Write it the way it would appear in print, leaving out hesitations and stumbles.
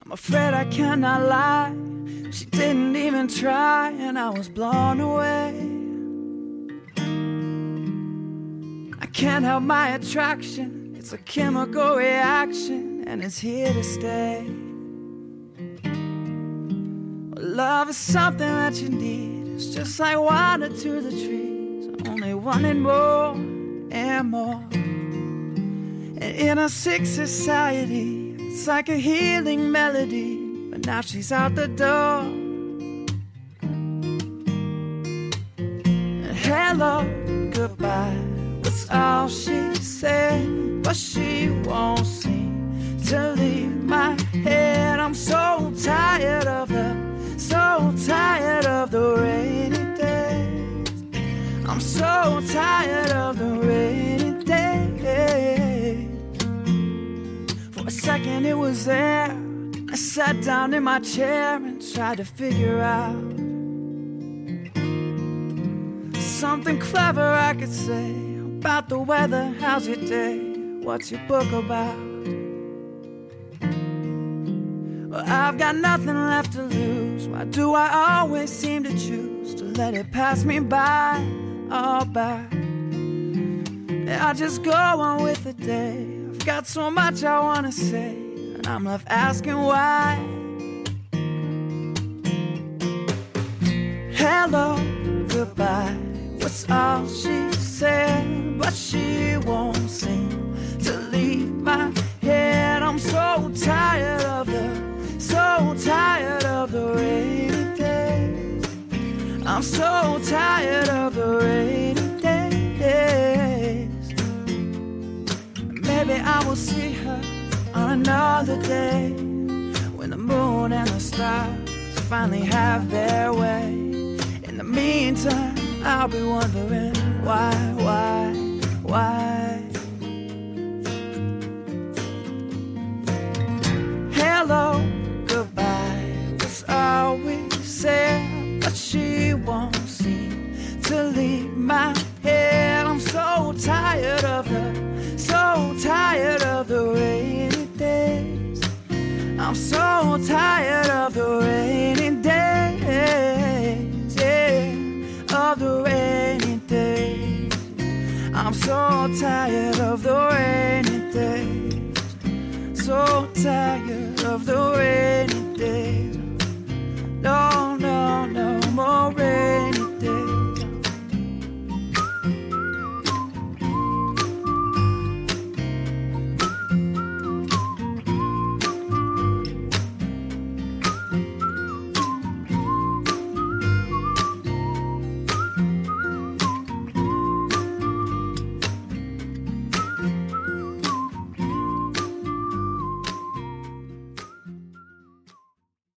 I'm afraid I cannot lie. She didn't even try, and I was blown away. I can't help my attraction. It's a chemical reaction, and it's here to stay. Love is something that you need. It's just like water to the trees, only wanting more and more. And in a sick society, it's like a healing melody, but now she's out the door. And hello, goodbye was all she said, but she won't seem to leave my head. I'm so tired of the, so tired of the rainy days. I'm so tired of the rainy days. For a second it was there. I sat down in my chair and tried to figure out something clever I could say about the weather. How's your day? What's your book about? Well, I've got nothing left to lose. Why do I always seem to choose to let it pass me by? All by. Yeah, I just go on with the day. I've got so much I wanna say, and I'm left asking why. Hello, goodbye was all she said, but she won't seem to leave my head. I'm so tired of the, so tired of the rainy days. I'm so tired of the rainy days. Maybe I will see her on another day, when the moon and the stars finally have their way. In the meantime, I'll be wondering why. Hello, goodbye was all we said, but she won't seem to leave my head. I'm so tired of the, so tired of the rainy days. I'm so tired of the rainy days, yeah, of the rainy days. I'm so tired of the rainy days, so tired of the rainy days.